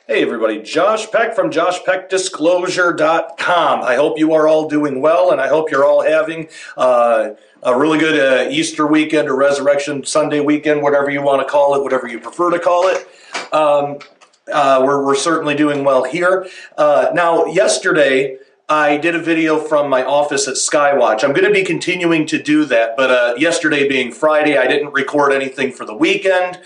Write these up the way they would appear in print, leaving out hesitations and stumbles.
Hey everybody, Josh Peck from JoshPeckDisclosure.com. I hope you are all doing well, and I hope you're all having a really good Easter weekend or Resurrection Sunday weekend, whatever you want to call it, whatever you prefer to call it. We're certainly doing well here. Now, yesterday, I did a video from my office at Skywatch. I'm going to be continuing to do that, but yesterday being Friday, I didn't record anything for the weekend.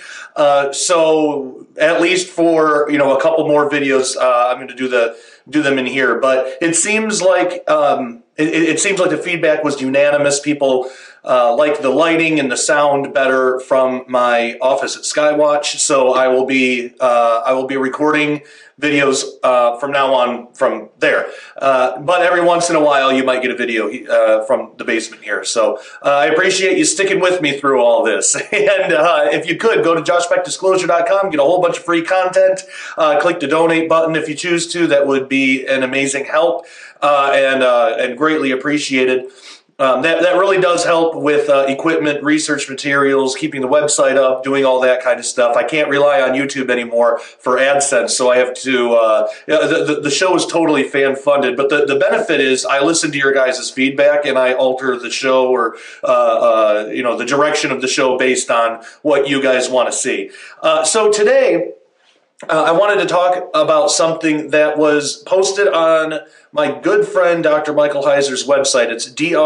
So at least for a couple more videos, I'm going to do them in here. But it seems like it seems like the feedback was unanimous. People like the lighting and the sound better from my office at Skywatch. So I will be recording videos from now on from there. But every once in a while, you might get a video from the basement here. So I appreciate you sticking with me through all this. And if you could, go to JoshPeckDisclosure.com, get a whole bunch of free content. Click the donate button if you choose to. That would be an amazing help and greatly appreciated. That really does help with equipment, research materials, keeping the website up, doing all that kind of stuff. I can't rely on YouTube anymore for AdSense, so I have to. The show is totally fan funded, but the benefit is I listen to your guys' feedback and I alter the show or the direction of the show based on what you guys want to see. So today, I wanted to talk about something that was posted on my good friend Dr. Michael Heiser's website. It's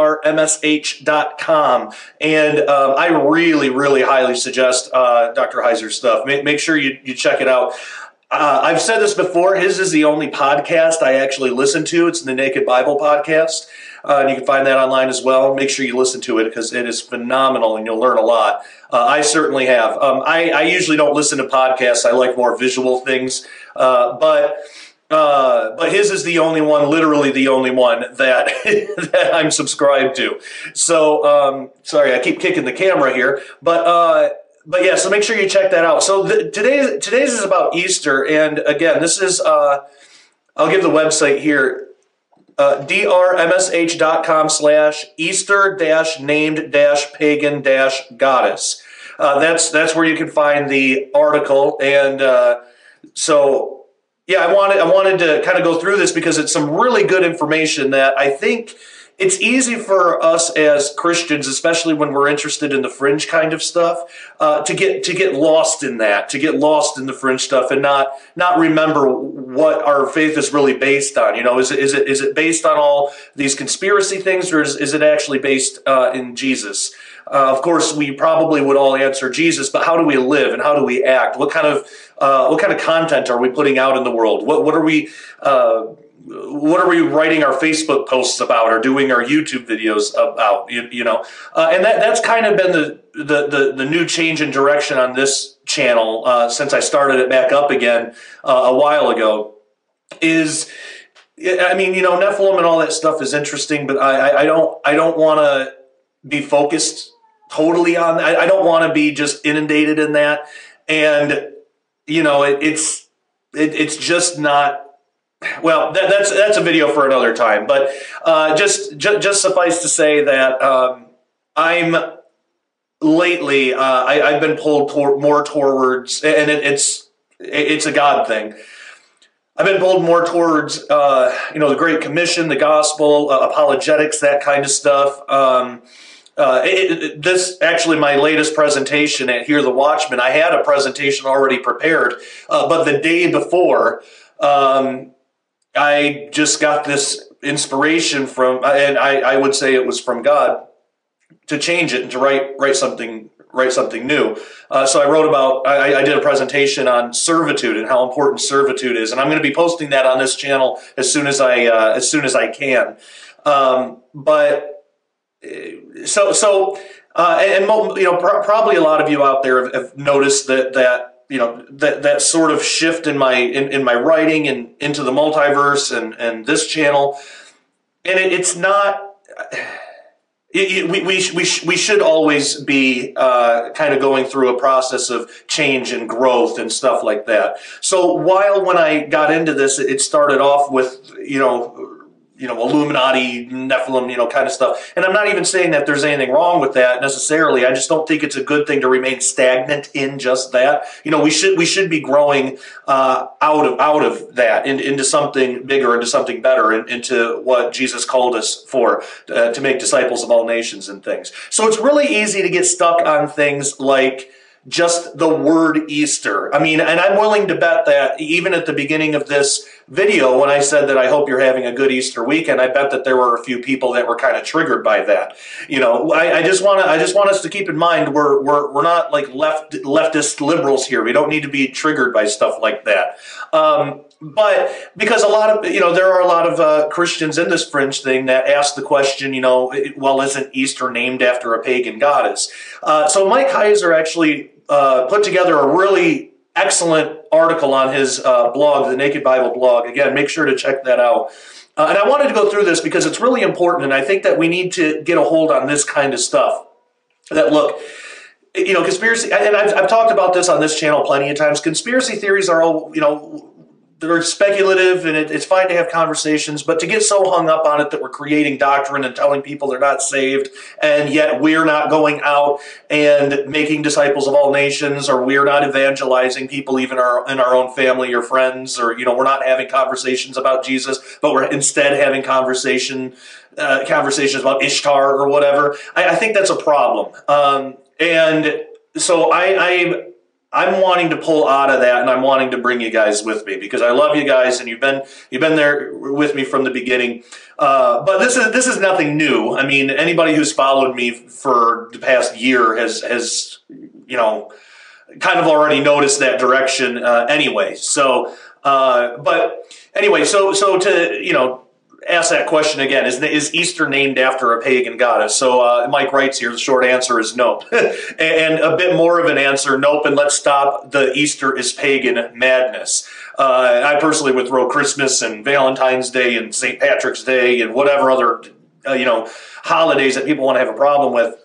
drmsh.com, and I really, really highly suggest Dr. Heiser's stuff. Make sure you check it out. I've said this before. His is the only podcast I actually listen to. It's the Naked Bible Podcast. And you can find that online as well. Make sure you listen to it because it is phenomenal and you'll learn a lot. I certainly have. I usually don't listen to podcasts. I like more visual things. But his is the only one, literally the only one that that I'm subscribed to. So sorry, I keep kicking the camera here. But yeah, so make sure you check that out. So today's is about Easter. And again, this is, I'll give the website here. drmsh.com/Easter-named-pagan-goddess. That's where you can find the article. And so, yeah, I wanted to kind of go through this because it's some really good information that I think it's easy for us as Christians, especially when we're interested in the fringe kind of stuff, to get lost in that, to get lost in the fringe stuff, and not remember what our faith is really based on. Is it based on all these conspiracy things, or is it actually based in Jesus? Of course, we probably would all answer Jesus, but how do we live and how do we act? What kind of content are we putting out in the world? What are we writing our Facebook posts about or doing our YouTube videos about, and that's kind of been the new change in direction on this channel since I started it back up again a while ago is, Nephilim and all that stuff is interesting, but I don't want to be focused totally on that. I don't want to be just inundated in that. And, it's just not. Well, that's a video for another time, but just suffice to say that I'm lately I've been pulled more towards, and it's a God thing. I've been pulled more towards the Great Commission, the gospel, apologetics, that kind of stuff. This actually my latest presentation at Hear the Watchman. I had a presentation already prepared, but the day before. I just got this inspiration from, and I would say it was from God, to change it and to write something new. So I wrote about, I did a presentation on servitude and how important servitude is, and I'm going to be posting that on this channel as soon as I can. Probably a lot of you out there have noticed that sort of shift in my writing and into the multiverse and this channel, and it's not. We should always be kind of going through a process of change and growth and stuff like that. So when I got into this, it started off with Illuminati, Nephilim, kind of stuff. And I'm not even saying that there's anything wrong with that necessarily. I just don't think it's a good thing to remain stagnant in just that. We should be growing out of that into something bigger, into something better, into what Jesus called us for, to make disciples of all nations and things. So it's really easy to get stuck on things like just the word Easter. And I'm willing to bet that even at the beginning of this video, when I said that I hope you're having a good Easter weekend, I bet that there were a few people that were kind of triggered by that. I just want us to keep in mind we're not like leftist liberals here. We don't need to be triggered by stuff like that. But because there are a lot of Christians in this fringe thing that ask the question, well, isn't Easter named after a pagan goddess? So Mike Heiser actually put together a really excellent article on his blog, the Naked Bible blog. Again, make sure to check that out. And I wanted to go through this because it's really important, and I think that we need to get a hold on this kind of stuff. That, look, conspiracy, and I've talked about this on this channel plenty of times. Conspiracy theories are all, they're speculative, and it's fine to have conversations, but to get so hung up on it that we're creating doctrine and telling people they're not saved, and yet we're not going out and making disciples of all nations, or we're not evangelizing people even in our own family or friends, or we're not having conversations about Jesus, but we're instead having conversations about Ishtar or whatever. I think that's a problem, and so I'm wanting to pull out of that, and I'm wanting to bring you guys with me because I love you guys, and you've been there with me from the beginning. But this is nothing new. Anybody who's followed me for the past year has kind of already noticed that direction anyway. So, but anyway, so to ask that question again, is Easter named after a pagan goddess? So Mike writes here, the short answer is no. And a bit more of an answer, nope, and let's stop the Easter is pagan madness. I personally would throw Christmas and Valentine's Day and St. Patrick's Day and whatever other holidays that people want to have a problem with.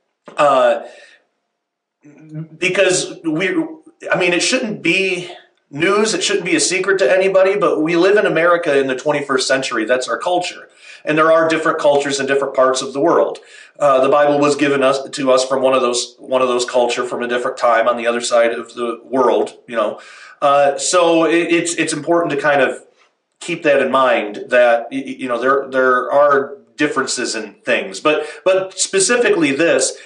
Because it shouldn't be news, it shouldn't be a secret to anybody, but we live in America in the 21st century. That's our culture. And there are different cultures in different parts of the world. The Bible was given to us from one of those culture from a different time on the other side of the world, So it's important to kind of keep that in mind that, there are differences in things, but specifically this,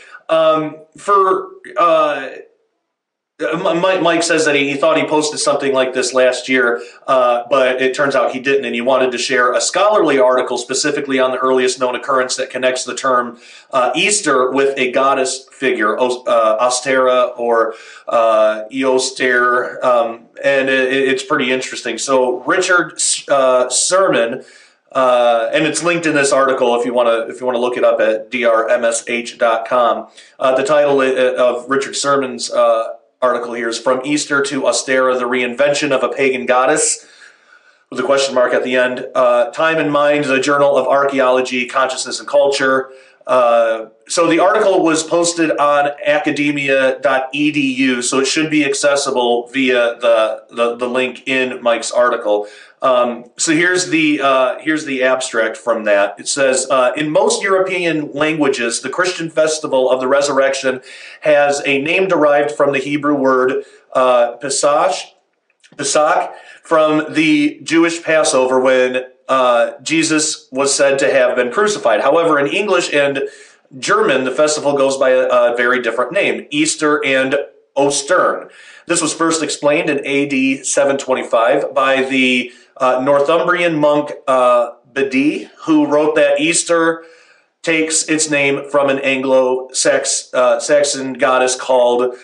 Mike says that he thought he posted something like this last year, but it turns out he didn't, and he wanted to share a scholarly article specifically on the earliest known occurrence that connects the term Easter with a goddess figure, Ostera or Eostere, and it's pretty interesting. So Richard Sermon, and it's linked in this article if you want to look it up at drmsh.com. The title of Richard Sermon's article here is From Easter to Ostera, the Reinvention of a Pagan Goddess, with a question mark at the end. Time and Mind, the Journal of Archaeology, Consciousness and Culture. So the article was posted on academia.edu, so it should be accessible via the link in Mike's article. So here's the abstract from that. It says, in most European languages, the Christian festival of the resurrection has a name derived from the Hebrew word Pesach, from the Jewish Passover when Jesus was said to have been crucified. However, in English and German, the festival goes by a very different name, Easter and Ostern. This was first explained in AD 725 by the Northumbrian monk Bede, who wrote that Easter takes its name from an Anglo-Saxon goddess called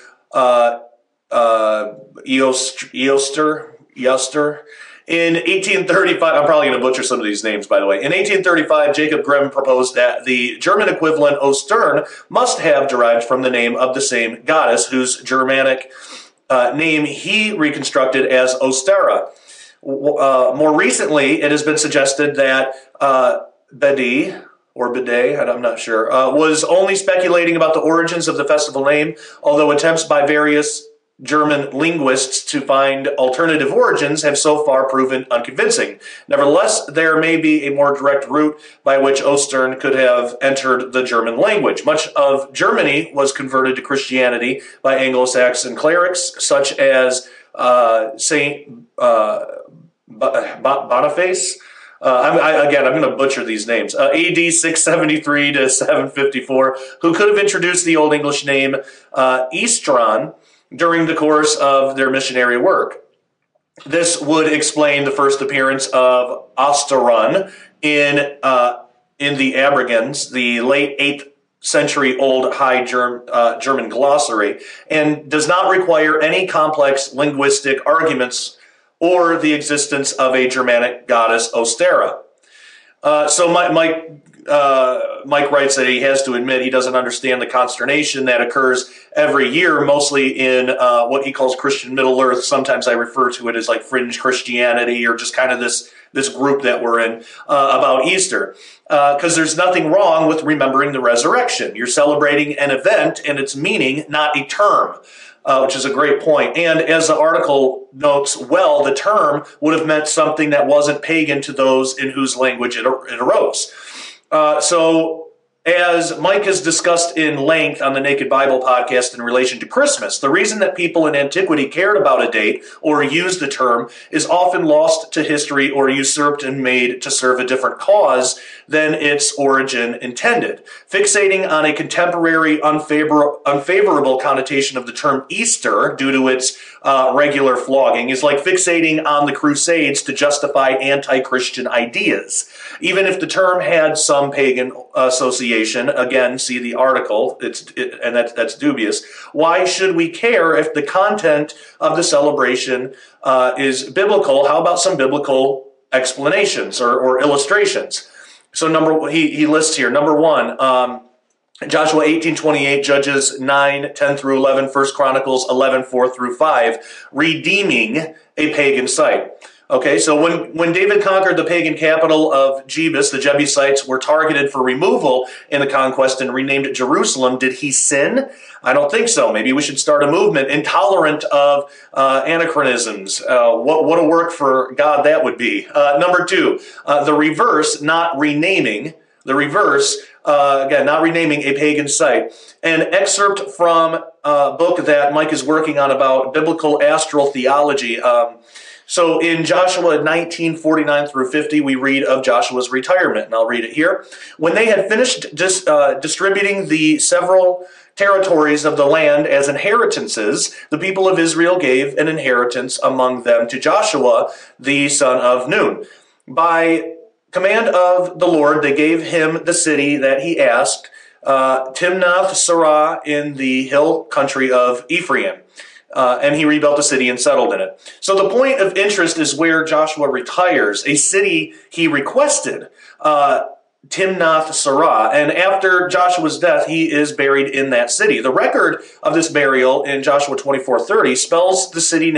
Eoster. In 1835, I'm probably going to butcher some of these names, by the way. In 1835, Jacob Grimm proposed that the German equivalent Ostern must have derived from the name of the same goddess, whose Germanic name he reconstructed as Ostera. More recently, it has been suggested that Bede, I'm not sure, was only speculating about the origins of the festival name, although attempts by various German linguists to find alternative origins have so far proven unconvincing. Nevertheless, there may be a more direct route by which Ostern could have entered the German language. Much of Germany was converted to Christianity by Anglo-Saxon clerics, such as Saint Boniface. I'm going to butcher these names. AD 673 to 754, who could have introduced the Old English name Eastron during the course of their missionary work. This would explain the first appearance of Osteron in the Abrigans, the late 8th century Old High German glossary, and does not require any complex linguistic arguments or the existence of a Germanic goddess Ostera. So Mike writes that he has to admit he doesn't understand the consternation that occurs every year, mostly in what he calls Christian Middle Earth. Sometimes I refer to it as like fringe Christianity, or just kind of this group that we're in about Easter. Because there's nothing wrong with remembering the resurrection. You're celebrating an event and its meaning, not a term. Which is a great point. And as the article notes well, the term would have meant something that wasn't pagan to those in whose language it arose. So as Mike has discussed in length on the Naked Bible podcast in relation to Christmas, the reason that people in antiquity cared about a date or used the term is often lost to history or usurped and made to serve a different cause than its origin intended. Fixating on a contemporary unfavorable connotation of the term Easter due to its regular flogging is like fixating on the Crusades to justify anti-Christian ideas. Even if the term had some pagan association, again, see the article, that's dubious. Why should we care if the content of the celebration is biblical? How about some biblical explanations or illustrations? So he lists here, number one, Joshua 18:28, Judges 9:10 through 11, 1 Chronicles 11:4 through 5, redeeming a pagan site. Okay, so when David conquered the pagan capital of Jebus, the Jebusites were targeted for removal in the conquest and renamed Jerusalem. Did he sin? I don't think so. Maybe we should start a movement intolerant of anachronisms. What a work for God that would be. Number two, the reverse, not renaming. The reverse, again, not renaming a pagan site. An excerpt from a book that Mike is working on about biblical astral theology. So in Joshua 19:49 through 50, we read of Joshua's retirement, and I'll read it here. When they had finished distributing the several territories of the land as inheritances, the people of Israel gave an inheritance among them to Joshua, the son of Nun. By command of the Lord, they gave him the city that he asked, Timnath Serah in the hill country of Ephraim. And he rebuilt the city and settled in it. So the point of interest is where Joshua retires, a city he requested, Timnath Serah. And after Joshua's death, he is buried in that city. The record of this burial in Joshua 24:30 spells the city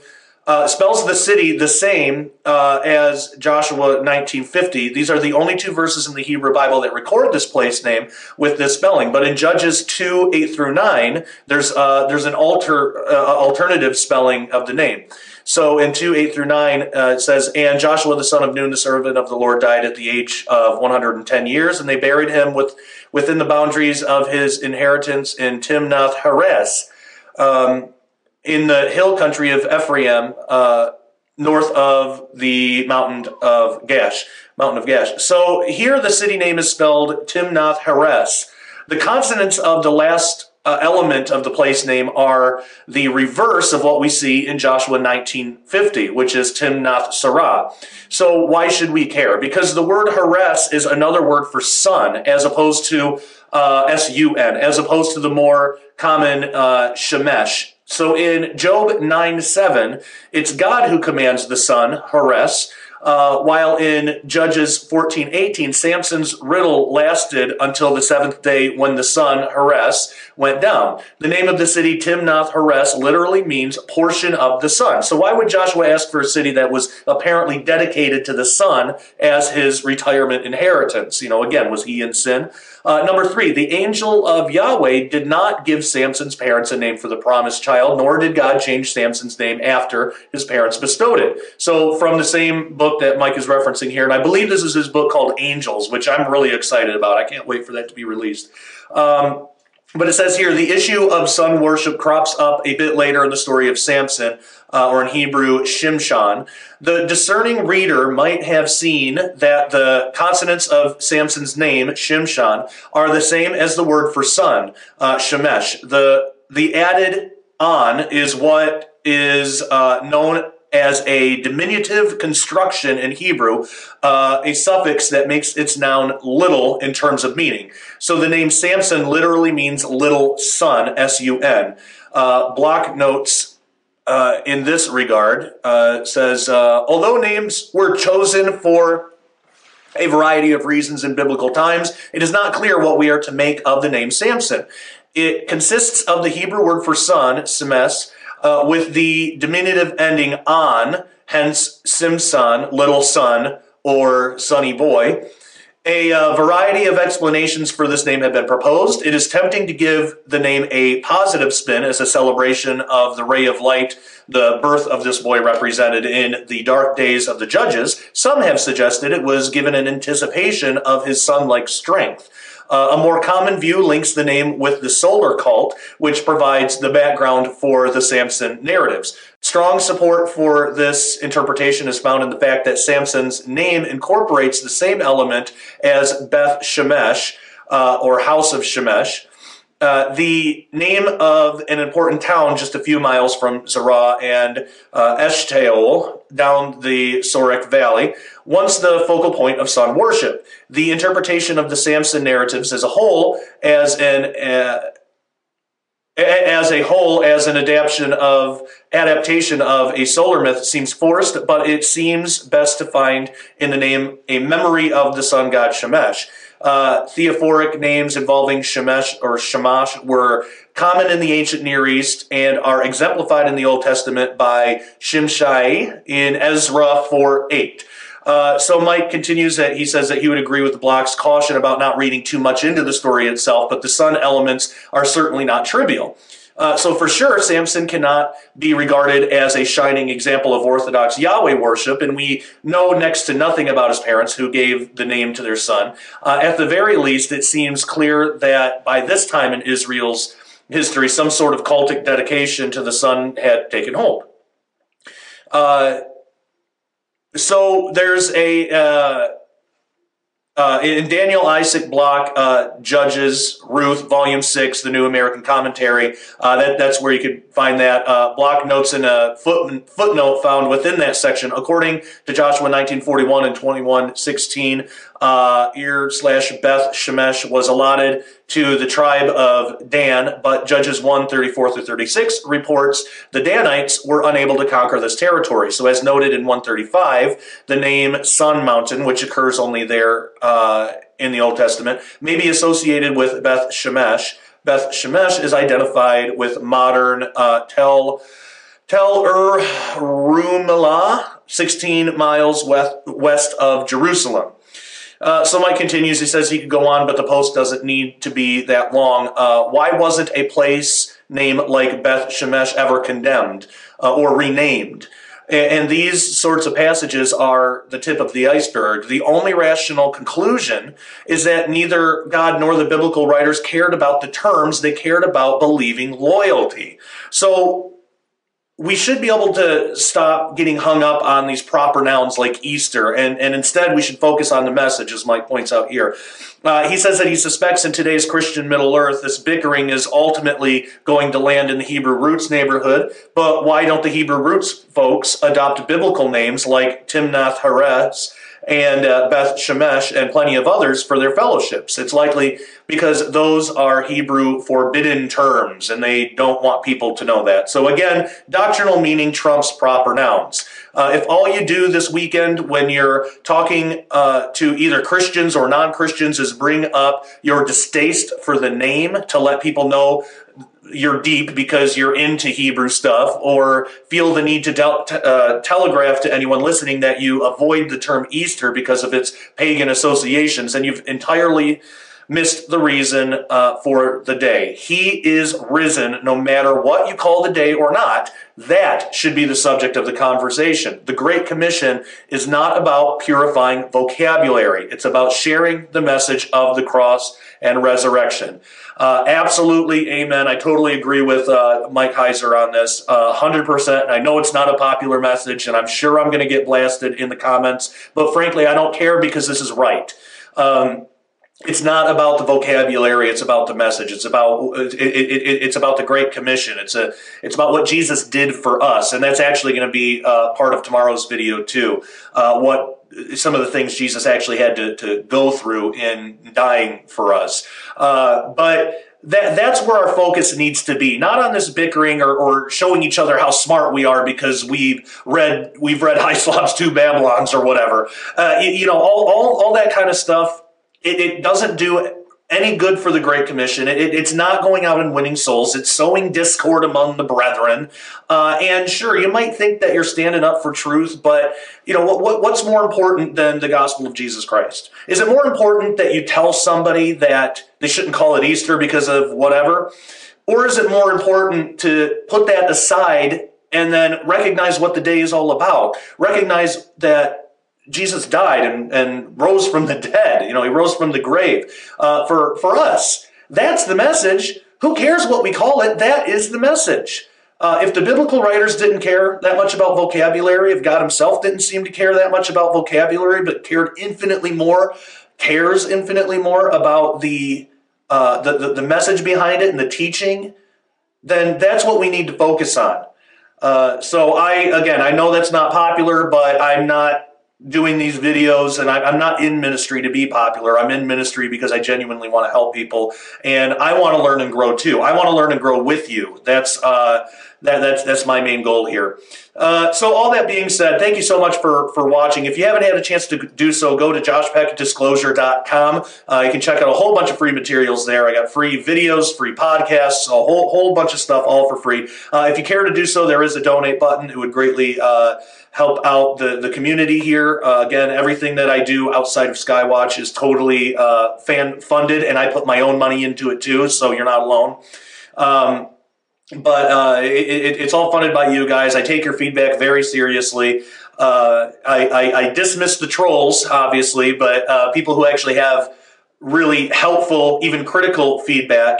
the same as Joshua 19:50. These are the only two verses in the Hebrew Bible that record this place name with this spelling. But in Judges 2:8 through 9, there's an alternative spelling of the name. So in 2:8 through 9, it says, "And Joshua the son of Nun, the servant of the Lord, died at the age of 110 years, and they buried him within the boundaries of his inheritance in Timnath Heres." In the hill country of Ephraim, north of the mountain of Gash. So here the city name is spelled Timnath Heres. The consonants of the last element of the place name are the reverse of what we see in Joshua 19:50, which is Timnath Serah. So why should we care? Because the word Heres is another word for sun, as opposed to S-U-N, as opposed to the more common Shemesh. So in Job 9:7, it's God who commands the sun, Heres, while in Judges 14:18, Samson's riddle lasted until the seventh day when the sun, Heres, went down. The name of the city, Timnath Heres, literally means portion of the sun. So why would Joshua ask for a city that was apparently dedicated to the sun as his retirement inheritance? Again, was he in sin? Number 3, the angel of Yahweh did not give Samson's parents a name for the promised child, nor did God change Samson's name after his parents bestowed it. So from the same book that Mike is referencing here, and I believe this is his book called Angels, which I'm really excited about. I can't wait for that to be released. But it says here, the issue of sun worship crops up a bit later in the story of Samson, or in Hebrew, Shimshon. The discerning reader might have seen that the consonants of Samson's name, Shimshon, are the same as the word for sun, Shemesh. The added on is what is known as a diminutive construction in Hebrew, a suffix that makes its noun little in terms of meaning. So the name Samson literally means little son, S-U-N. Block notes in this regard, says, although names were chosen for a variety of reasons in biblical times, it is not clear what we are to make of the name Samson. It consists of the Hebrew word for son, semes, with the diminutive ending on, hence Simson, little son, or sonny boy. A variety of explanations for this name have been proposed. It is tempting to give the name a positive spin as a celebration of the ray of light the birth of this boy represented in the dark days of the judges. Some have suggested it was given an anticipation of his son-like strength. A more common view links the name with the solar cult, which provides the background for the Samson narratives. Strong support for this interpretation is found in the fact that Samson's name incorporates the same element as Beth Shemesh, or House of Shemesh, the name of an important town just a few miles from Zerah and Eshtaol down the Sorek Valley, once the focal point of sun worship. The interpretation of the Samson narratives as a whole, as an adaptation of a solar myth seems forced, but it seems best to find in the name a memory of the sun god Shemesh. Theophoric names involving Shemesh or Shamash were common in the ancient Near East and are exemplified in the Old Testament by Shimshai in Ezra 4:8. So Mike continues that he says that he would agree with the block's caution about not reading too much into the story itself, but the sun elements are certainly not trivial. So for sure, Samson cannot be regarded as a shining example of Orthodox Yahweh worship, and we know next to nothing about his parents who gave the name to their son. At the very least, it seems clear that by this time in Israel's history, some sort of cultic dedication to the sun had taken hold. So there's in Daniel Isaac Block, Judges, Ruth, Volume 6, the New American Commentary, that's where you could find that. Block notes in a footnote found within that section, according to Joshua 19:41 and 21:16, Ir/Beth Shemesh was allotted to the tribe of Dan, but Judges 1:34-36 reports the Danites were unable to conquer this territory. So as noted in 135, the name Sun Mountain, which occurs only there in the Old Testament, may be associated with Beth Shemesh. Beth Shemesh is identified with modern Tel Rumela, 16 miles west of Jerusalem. So Mike continues, he says he could go on, but the post doesn't need to be that long. Why wasn't a place name like Beth Shemesh ever condemned or renamed? And these sorts of passages are the tip of the iceberg. The only rational conclusion is that neither God nor the biblical writers cared about the terms, they cared about believing loyalty. So we should be able to stop getting hung up on these proper nouns like Easter, and instead we should focus on the message, as Mike points out here. He says that he suspects in today's Christian Middle Earth, this bickering is ultimately going to land in the Hebrew roots neighborhood, but why don't the Hebrew roots folks adopt biblical names like Timnath Heres and Beth Shemesh and plenty of others for their fellowships? It's likely because those are Hebrew forbidden terms, and they don't want people to know that. So again, doctrinal meaning trumps proper nouns. If all you do this weekend when you're talking to either Christians or non-Christians is bring up your distaste for the name to let people know you're deep because you're into Hebrew stuff, or feel the need to telegraph to anyone listening that you avoid the term Easter because of its pagan associations, and you've entirely missed the reason for the day. He is risen, no matter what you call the day or not. That should be the subject of the conversation. The Great Commission is not about purifying vocabulary. It's about sharing the message of the cross and resurrection. Absolutely, amen. I totally agree with Mike Heiser on this, 100%. And I know it's not a popular message, and I'm sure I'm going to get blasted in the comments. But frankly, I don't care, because this is right. It's not about the vocabulary. It's about the message. It's about it's about the Great Commission. It's about what Jesus did for us, and that's actually going to be part of tomorrow's video too. What some of the things Jesus actually had to go through in dying for us. But that's where our focus needs to be, not on this bickering or showing each other how smart we are because we've read Hyslop's Two Babylons or whatever. All that kind of stuff. It doesn't do any good for the Great Commission. It's not going out and winning souls. It's sowing discord among the brethren. And sure, you might think that you're standing up for truth, but what's more important than the gospel of Jesus Christ? Is it more important that you tell somebody that they shouldn't call it Easter because of whatever? Or is it more important to put that aside and then recognize what the day is all about? Recognize that Jesus died and rose from the dead. He rose from the grave for us. That's the message. Who cares what we call it? That is the message. If the biblical writers didn't care that much about vocabulary, if God himself didn't seem to care that much about vocabulary, but cares infinitely more about the message behind it and the teaching, then that's what we need to focus on. So I know that's not popular, but I'm not doing these videos, and I'm not in ministry to be popular. I'm in ministry because I genuinely want to help people, and I want to learn and grow too. I want to learn and grow with you. That's my main goal here. So all that being said, thank you so much for watching. If you haven't had a chance to do so, go to joshpeckdisclosure.com. You can check out a whole bunch of free materials there. I got free videos, free podcasts, a whole bunch of stuff, all for free. If you care to do so, there is a donate button. It would greatly help out the community here. Again, everything that I do outside of Skywatch is totally fan funded, and I put my own money into it too, so you're not alone. But it's all funded by you guys. I take your feedback very seriously. I dismiss the trolls, obviously, but people who actually have really helpful, even critical feedback,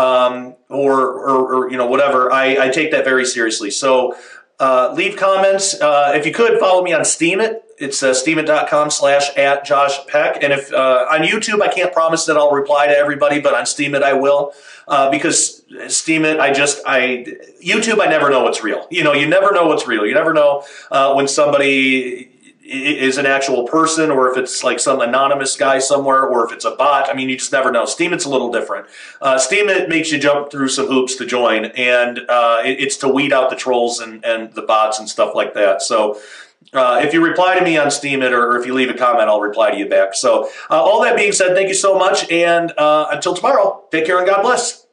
or whatever, I take that very seriously. So leave comments. If you could, follow me on Steemit. It's steemit.com/@JoshPeck. And if on YouTube, I can't promise that I'll reply to everybody, but on Steemit I will, because Steemit, YouTube, I never know what's real. You never know what's real. You never know when somebody is an actual person, or if it's like some anonymous guy somewhere, or if it's a bot. You just never know. Steemit's a little different. Steemit makes you jump through some hoops to join, and it's to weed out the trolls and the bots and stuff like that. So if you reply to me on Steemit, or if you leave a comment, I'll reply to you back. So all that being said, thank you so much, and until tomorrow, take care and God bless.